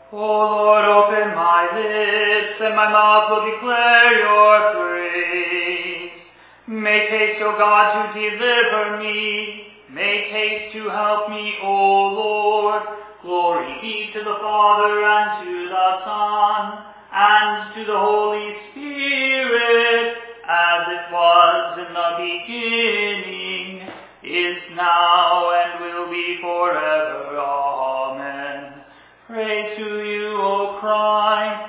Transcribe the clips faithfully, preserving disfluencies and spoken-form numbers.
O Lord, open my lips, and my mouth will declare your praise. Make haste, O God, to deliver me. Make haste to help me, O Lord. Glory be to the Father, and to the Son, and to the Holy Spirit, as it was in the beginning, is now, and will be forever. Amen. Praise to you, O Christ.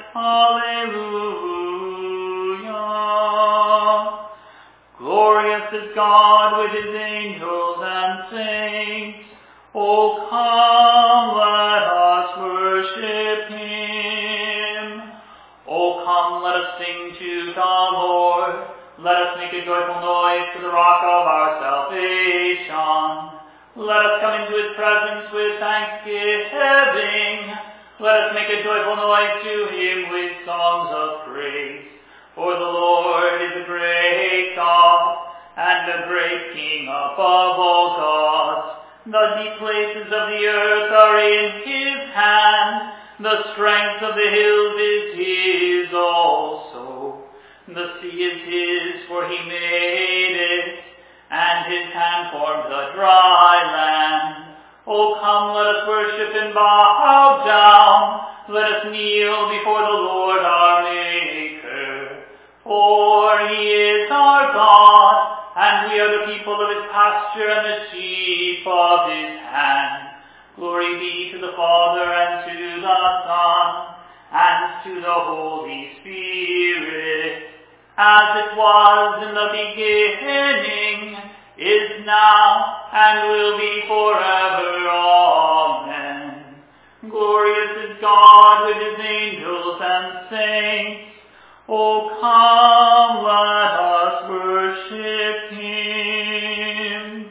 Alleluia. Glorious is God with his angels and saints. O come, let us worship him. O come, let us sing to the Lord. Let us make a joyful noise to the rock of our salvation. Let us come into his presence with thanksgiving. Let us make a joyful noise to him with songs of praise. For the Lord is a great God, and a great King above all gods. The deep places of the earth are in his hand. The strength of the hills is his also. The sea is his, for he made it, and his hand formed the dry land. O come, let us worship and bow down. Let us kneel before the Lord our Maker. For he is our God, and we are the people of his pasture and the sheep of his hand. Glory be to the Father, and to the Son, and to the Holy Spirit, as it was in the beginning, is now, and will be forever. Amen. Glorious is God with his angels and saints. O come, let us worship him.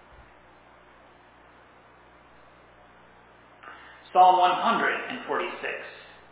Psalm one hundred forty-six.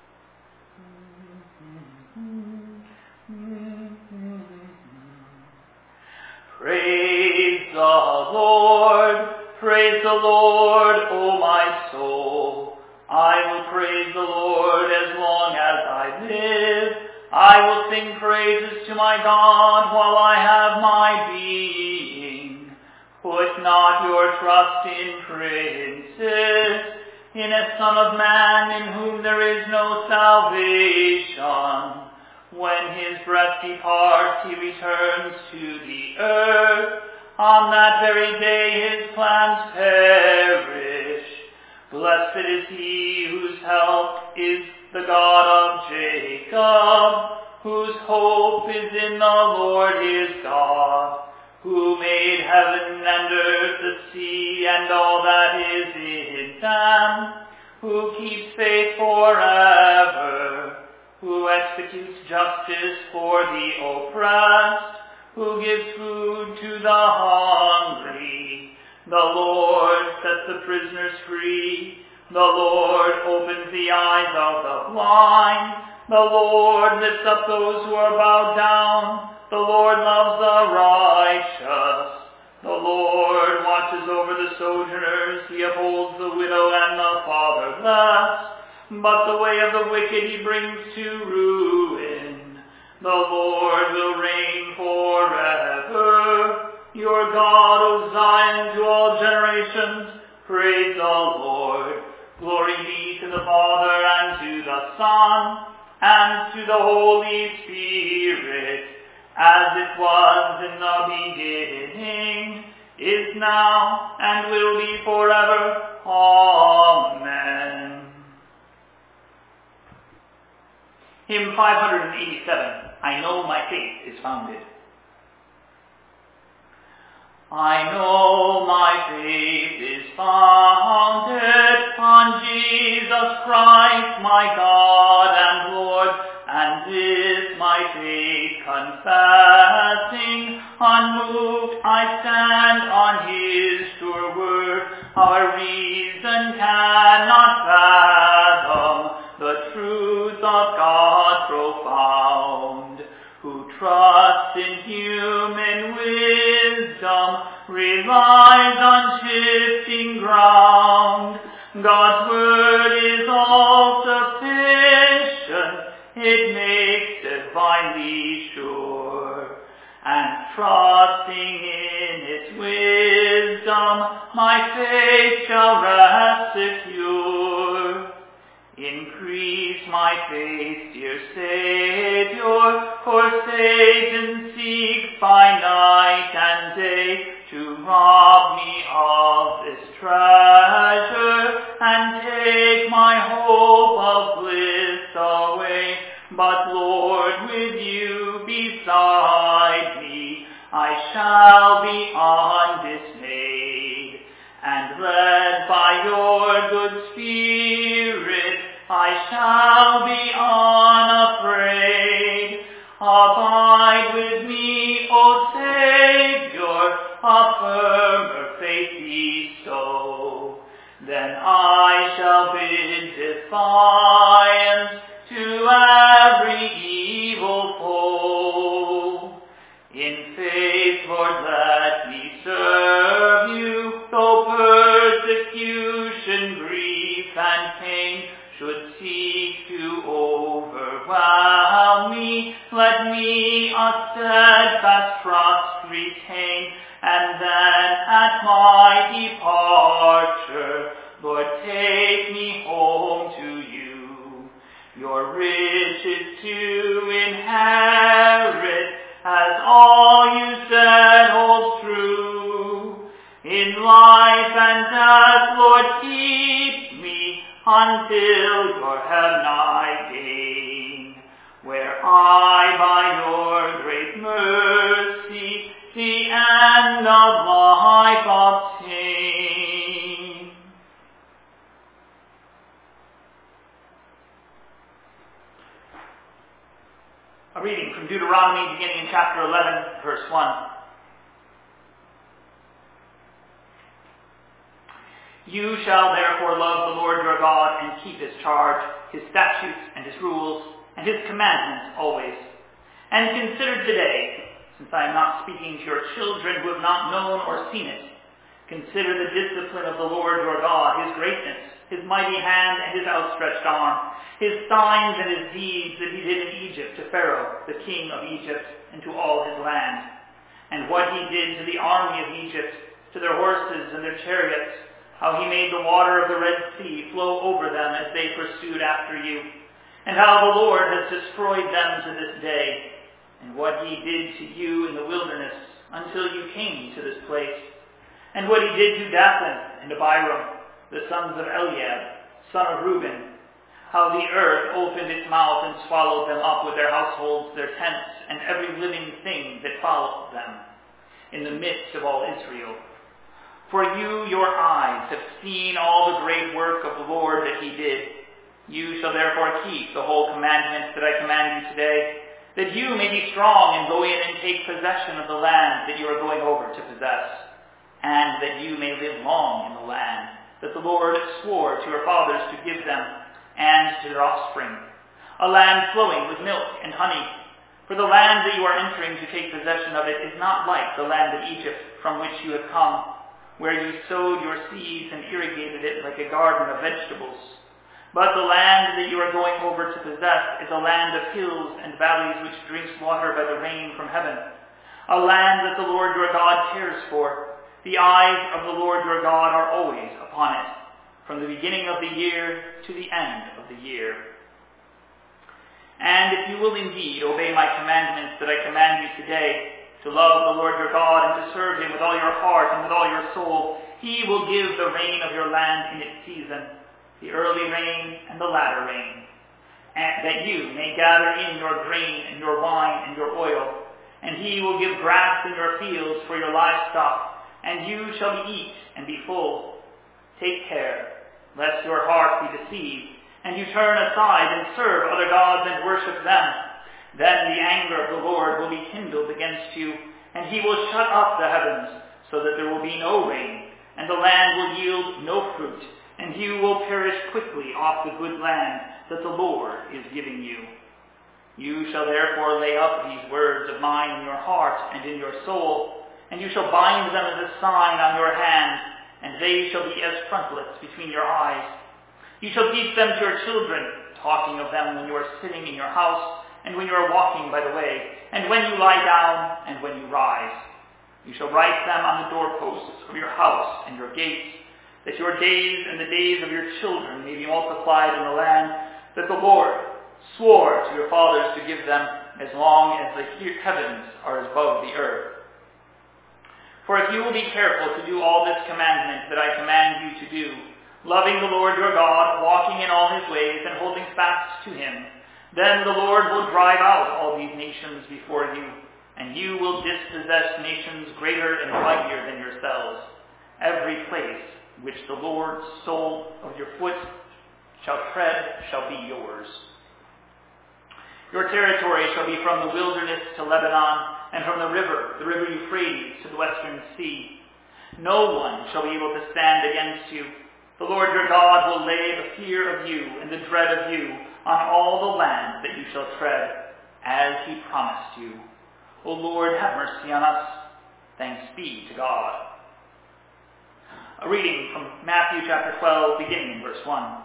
Praise the Lord, praise the Lord, O my soul. I will praise the Lord as long as I live. I will sing praises to my God while I have my being. Put not your trust in princes, in a son of man in whom there is no salvation. When his breath departs, he returns to the earth. On that very day his plans perish. Blessed is he whose help is the God of Jacob, whose hope is in the Lord his God, who made heaven and earth, the sea, and all that is in them, who keeps faith forever, who executes justice for the oppressed, who gives food to the hungry. The Lord sets the prisoners free. The Lord opens the eyes of the blind. The Lord lifts up those who are bowed down. The Lord loves the righteous. The Lord watches over the sojourners. He upholds the widow and the fatherless. But the way of the wicked he brings to ruin. The Lord will reign forever. Your God, O Zion, to all generations. Praise the Lord. Glory be to the Father, and to the Son, and to the Holy Spirit, as it was in the beginning, is now, and will be forever. Amen. Hymn five hundred eighty-seven, I Know My Faith is Founded. I know my faith is founded on Jesus Christ, my God and Lord, and this my faith confessing, unmoved I stand on his sure word. Our reason cannot fathom the truth of God profound. Who trusts in human wisdom, relies on shifting ground. God's word is all all-sufficient, it makes divinely sure. And trusting in its wisdom, my faith shall rest secure. Increase my faith, dear Savior, for Satan seeks by night and day to rob me of this treasure and take my hope of bliss away. But Lord, with you beside me, I shall be undismayed, and led by your good Spirit, I shall be unafraid. Abide with me, O Savior, a firmer faith bestow. Then I shall bid defiance to every evil foe. In faith, Lord, let me serve you, though persecution, grief, and pain should seek to overwhelm me. Let me a steadfast trust retain, and then at my departure, Lord, take me home to you. Your riches to inherit, as all you said holds true. In life and death, Lord, keep me until your heaven I gain, where I by your great mercy the end of life obtain. A reading from Deuteronomy beginning in chapter eleven, verse one. You shall therefore love the Lord your God and keep his charge, his statutes and his rules, and his commandments always. And consider today, since I am not speaking to your children who have not known or seen it, consider the discipline of the Lord your God, his greatness, his mighty hand and his outstretched arm, his signs and his deeds that he did in Egypt to Pharaoh, the king of Egypt, and to all his land, and what he did to the army of Egypt, to their horses and their chariots, how he made the water of the Red Sea flow over them as they pursued after you, and how the Lord has destroyed them to this day, and what he did to you in the wilderness until you came to this place, and what he did to Dathan and Abiram, the sons of Eliab, son of Reuben, how the earth opened its mouth and swallowed them up with their households, their tents, and every living thing that followed them, in the midst of all Israel. For you, your eyes, have seen all the great work of the Lord that he did. You shall therefore keep the whole commandment that I command you today, that you may be strong and go in and take possession of the land that you are going over to possess, and that you may live long in the land that the Lord swore to your fathers to give them and to their offspring, a land flowing with milk and honey. For the land that you are entering to take possession of it is not like the land of Egypt from which you have come, where you sowed your seeds and irrigated it like a garden of vegetables. But the land that you are going over to possess is a land of hills and valleys which drinks water by the rain from heaven, a land that the Lord your God cares for. The eyes of the Lord your God are always upon it, from the beginning of the year to the end of the year. And if you will indeed obey my commandments that I command you today, to love the Lord your God and to serve him with all your heart and with all your soul, he will give the rain of your land in its season, the early rain and the latter rain, and that you may gather in your grain and your wine and your oil. And he will give grass in your fields for your livestock, and you shall eat and be full. Take care, lest your heart be deceived, and you turn aside and serve other gods and worship them. Then the anger of the Lord will be kindled against you, and he will shut up the heavens, so that there will be no rain, and the land will yield no fruit, and you will perish quickly off the good land that the Lord is giving you. You shall therefore lay up these words of mine in your heart and in your soul, and you shall bind them as a sign on your hand, and they shall be as frontlets between your eyes. You shall teach them to your children, talking of them when you are sitting in your house, and when you are walking by the way, and when you lie down, and when you rise. You shall write them on the doorposts of your house and your gates, that your days and the days of your children may be multiplied in the land that the Lord swore to your fathers to give them, as long as the heavens are above the earth. For if you will be careful to do all this commandment that I command you to do, loving the Lord your God, walking in all his ways, and holding fast to him, then the Lord will drive out all these nations before you, and you will dispossess nations greater and mightier than yourselves. Every place which the Lord's sole of your foot shall tread shall be yours. Your territory shall be from the wilderness to Lebanon, and from the river, the river Euphrates, to the western sea. No one shall be able to stand against you. The Lord your God will lay the fear of you and the dread of you on all the land that you shall tread, as he promised you. O Lord, have mercy on us. Thanks be to God. A reading from Matthew chapter twelve, beginning in verse one.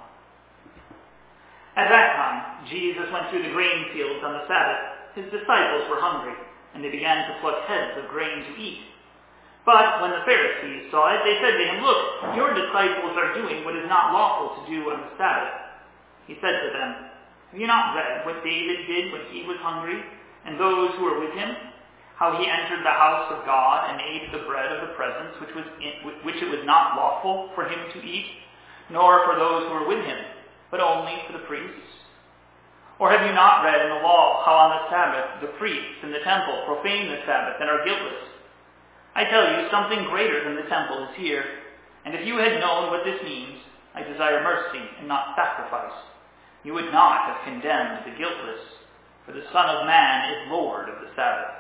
At that time, Jesus went through the grain fields on the Sabbath. His disciples were hungry, and they began to pluck heads of grain to eat. But when the Pharisees saw it, they said to him, Look, your disciples are doing what is not lawful to do on the Sabbath. He said to them, Have you not read what David did when he was hungry, and those who were with him? How he entered the house of God and ate the bread of the presence, which was in, which it was not lawful for him to eat, nor for those who were with him, but only for the priests? Or have you not read in the law how on the Sabbath the priests in the temple profane the Sabbath and are guiltless? I tell you, something greater than the temple is here. And if you had known what this means, I desire mercy and not sacrifice, you would not have condemned the guiltless, for the Son of Man is Lord of the Sabbath.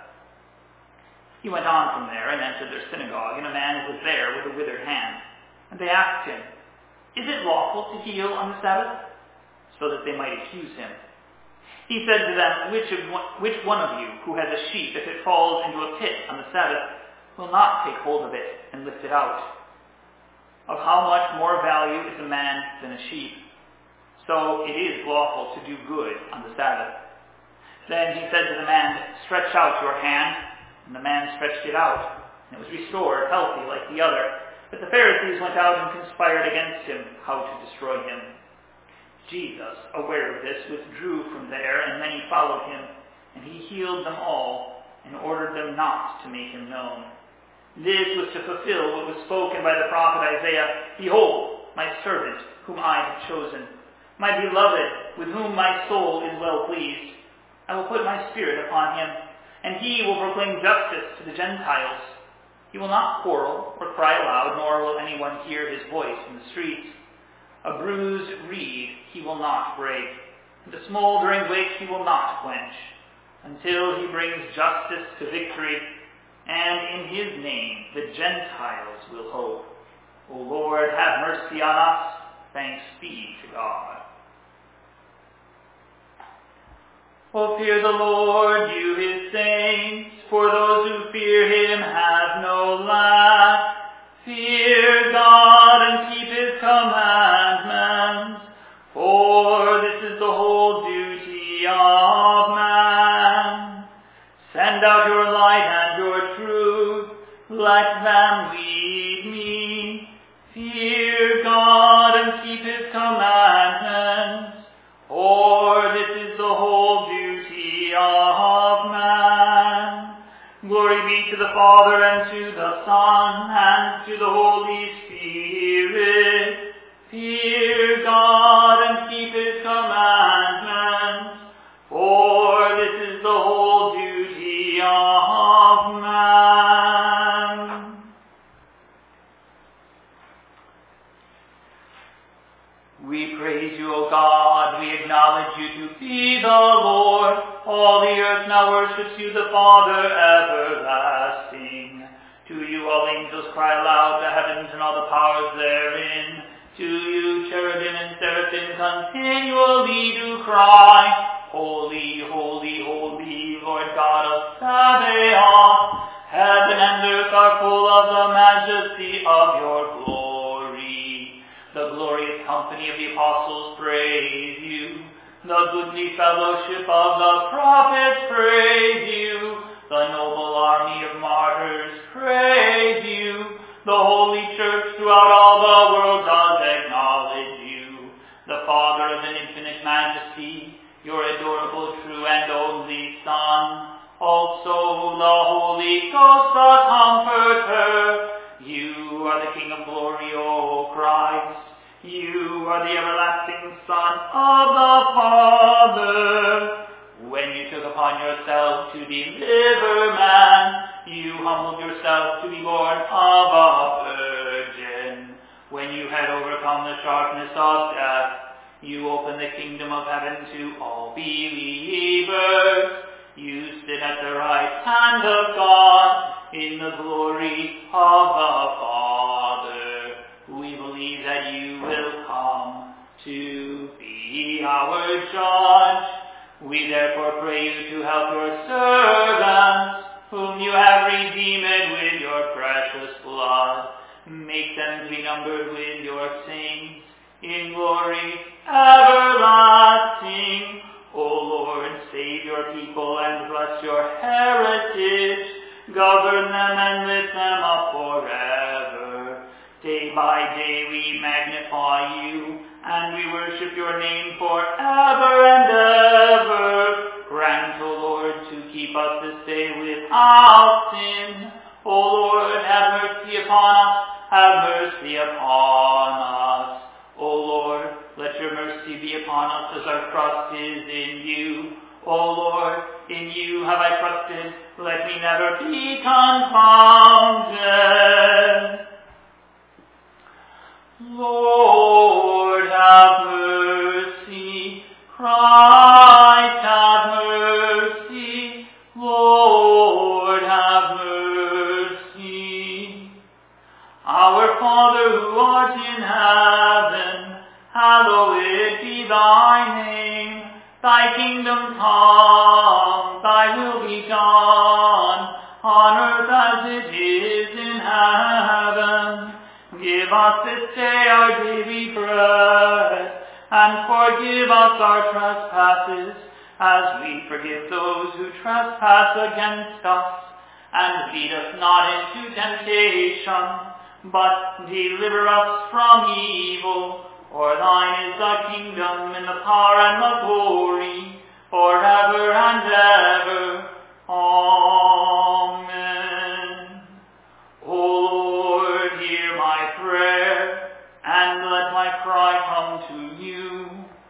He went on from there and entered their synagogue, and a man was there with a withered hand. And they asked him, Is it lawful to heal on the Sabbath? So that they might accuse him. He said to them, Which, of one, which one of you who has a sheep, if it falls into a pit on the Sabbath, will not take hold of it and lift it out? Of how much more value is a man than a sheep? So it is lawful to do good on the Sabbath. Then he said to the man, Stretch out your hand. And the man stretched it out, and it was restored, healthy like the other. But the Pharisees went out and conspired against him, how to destroy him. Jesus, aware of this, withdrew from there, and many followed him, and he healed them all, and ordered them not to make him known. This was to fulfill what was spoken by the prophet Isaiah, Behold, my servant, whom I have chosen, my beloved, with whom my soul is well pleased. I will put my spirit upon him, and he will proclaim justice to the Gentiles. He will not quarrel or cry aloud, nor will anyone hear his voice in the streets. A bruised reed he will not break, and a smoldering wick he will not quench, until he brings justice to victory, and in his name the Gentiles will hope. O Lord, have mercy on us. Thanks be to God. O fear the Lord, you his saints, for those who fear him have no lack. Fear God and keep his commandments, for this is the whole duty of man. Send out your light and your truth, let them lead me. Fear God and keep his commandments, for this is the whole duty of man. Glory be to the Father, and to the Son, and to the Holy Spirit. Fear God and keep his commandments, for this is the whole duty of man. We praise you, O God. We acknowledge you to be the Lord. All the earth now worships you, the Father everlasting. To you all angels cry aloud, the heavens and all the powers therein. To you cherubim and seraphim continually do cry, Holy, holy, holy, Lord God of Sabaoth. Heaven and earth are full of the majesty of your glory. The glorious company of the apostles praise you. The goodly fellowship of the prophets praise you. The noble army of martyrs praise you. The holy church throughout all the world does acknowledge you. The Father of an infinite majesty, your adorable, true, and only Son. Also the Holy Ghost, the Comforter. You are the King of glory, O Christ. You are the everlasting Son of the Father. When you took upon yourself to deliver man, you humbled yourself to be born of a virgin. When you had overcome the sharpness of death, you opened the kingdom of heaven to all believers. You sit at the right hand of God in the glory of the Father. We believe that you will come to be our judge. We therefore pray you to help your servants, whom you have redeemed with your precious blood. Make them to be numbered with your saints in glory everlasting. O Lord, save your people and bless your heritage. Govern them and lift them up forever. Day by day we magnify you, and we worship your name forever and ever. Grant, O Lord, to keep us this day without sin. O Lord, have mercy upon us, have mercy upon us. O Lord, let your mercy be upon us as our trust is in you. O Lord, in you have I trusted, let me never be confounded. Lord, have mercy. Christ, have mercy. Lord, have mercy. Our Father who art in heaven, hallowed be thy name. Thy kingdom come, thy will be done, on earth as it is in heaven. Give us this day our daily bread, and forgive us our trespasses, as we forgive those who trespass against us. And lead us not into temptation, but deliver us from evil. For thine is the kingdom, and the power, and the glory, forever and ever. Amen. O Lord, hear my prayer, and let my cry come to you.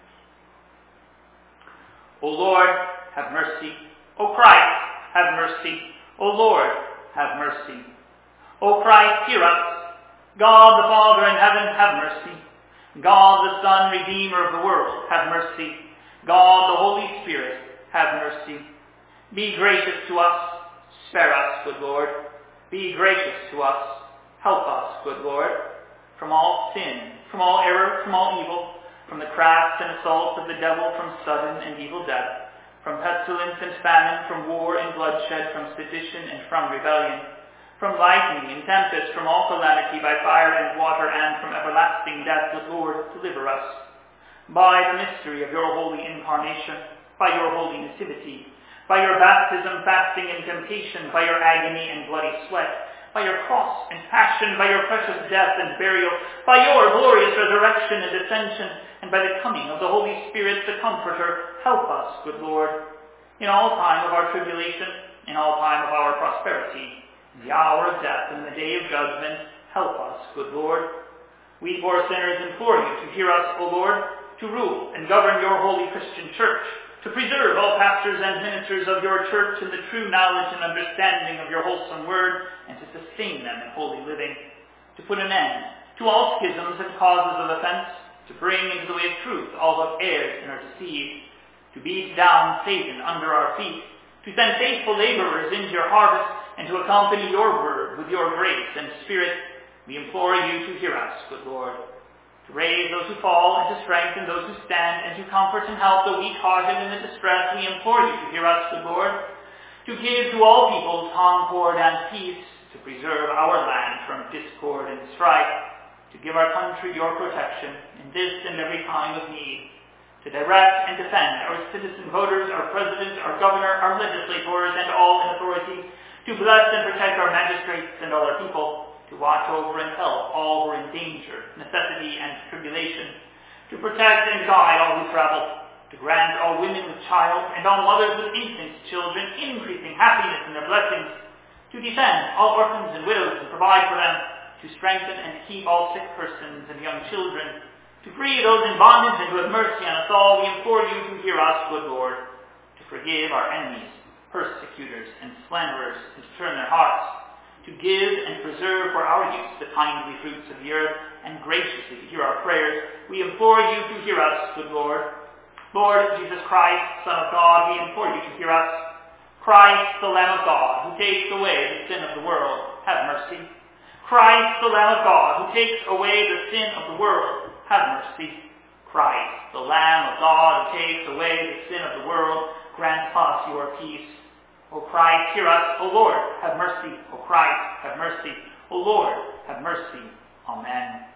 O Lord, have mercy. O Christ, have mercy. O Lord, have mercy. O Christ, hear us. God the Father in heaven, have mercy. God the Son, Redeemer of the world, have mercy. God the Holy Spirit, have mercy. Be gracious to us. Spare us, good Lord. Be gracious to us. Help us, good Lord, from all sin, from all error, from all evil, from the crafts and assaults of the devil, from sudden and evil death, from pestilence and famine, from war and bloodshed, from sedition and from rebellion, from lightning and tempest, from all calamity by fire and water, and from everlasting death. Good Lord, deliver us. By the mystery of your holy incarnation, by your holy nativity, by your baptism, fasting, and temptation, by your agony and bloody sweat, by your cross and passion, by your precious death and burial, by your glorious resurrection and ascension, and by the coming of the Holy Spirit, the Comforter, help us, good Lord, in all time of our tribulation, in all time of our prosperity, in the hour of death and the day of judgment, help us, good Lord. We poor sinners implore you to hear us, O Lord, to rule and govern your holy Christian church, to preserve all pastors and ministers of your church in the true knowledge and understanding of your wholesome word, and to sustain them in holy living, to put an end to all schisms and causes of offense, to bring into the way of truth all who have erred and are deceived, to beat down Satan under our feet, to send faithful laborers into your harvest, and to accompany your word with your grace and spirit. We implore you to hear us, good Lord, to raise those who fall, and to strengthen those who stand, and to comfort and help the weak-hearted and the distressed. We implore you to hear us, good Lord, to give to all peoples concord and peace, to preserve our land from discord and strife, to give our country your protection in this and every time of need, to direct and defend our citizen voters, our president, our governor, our legislators, and all in authority, to bless and protect our magistrates and all our people, to watch over and help all who are in danger, necessity, and tribulation, to protect and guide all who travel, to grant all women with child and all mothers with infant children increasing happiness in their blessings, to defend all orphans and widows and provide for them, to strengthen and keep all sick persons and young children, to free those in bondage and to have mercy on us all, we implore you to hear us, good Lord, to forgive our enemies, persecutors, and slanderers, and to turn their hearts, to give and preserve for our use the kindly fruits of the earth, and graciously to hear our prayers. We implore you to hear us, good Lord. Lord Jesus Christ, Son of God, we implore you to hear us. Christ, the Lamb of God, who takes away the sin of the world, have mercy. Christ, the Lamb of God, who takes away the sin of the world, have mercy. Christ, the Lamb of God, who takes away the sin of the world, grant us your peace. O Christ, hear us. O Lord, have mercy. O Christ, have mercy. O Lord, have mercy. Amen.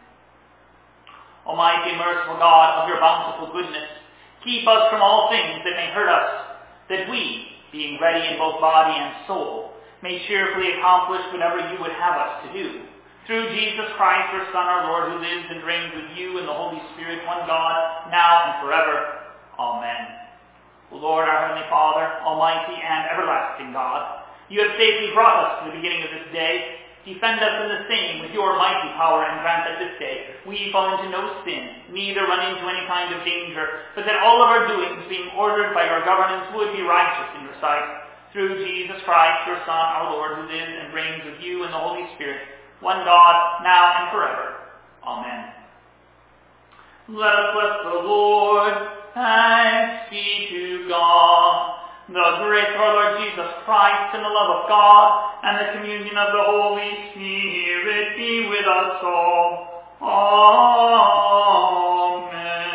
Almighty and merciful God, of your bountiful goodness, keep us from all things that may hurt us, that we, being ready in both body and soul, may cheerfully accomplish whatever you would have us to do. Through Jesus Christ, your Son, our Lord, who lives and reigns with you and the Holy Spirit, one God, now and forever. Amen. O Lord, our Heavenly Father, almighty and everlasting God, you have safely brought us to the beginning of this day. Defend us in the same with your mighty power, and grant that this day we fall into no sin, neither run into any kind of danger, but that all of our doings, being ordered by your governance, would be righteous in your sight. Through Jesus Christ, your Son, our Lord, who lives and reigns with you in the Holy Spirit, one God, now and forever. Amen. Let us bless the Lord. Thanks be to God. The grace of our Lord Jesus Christ, and the love of God, and the communion of the Holy Spirit be with us all. Amen.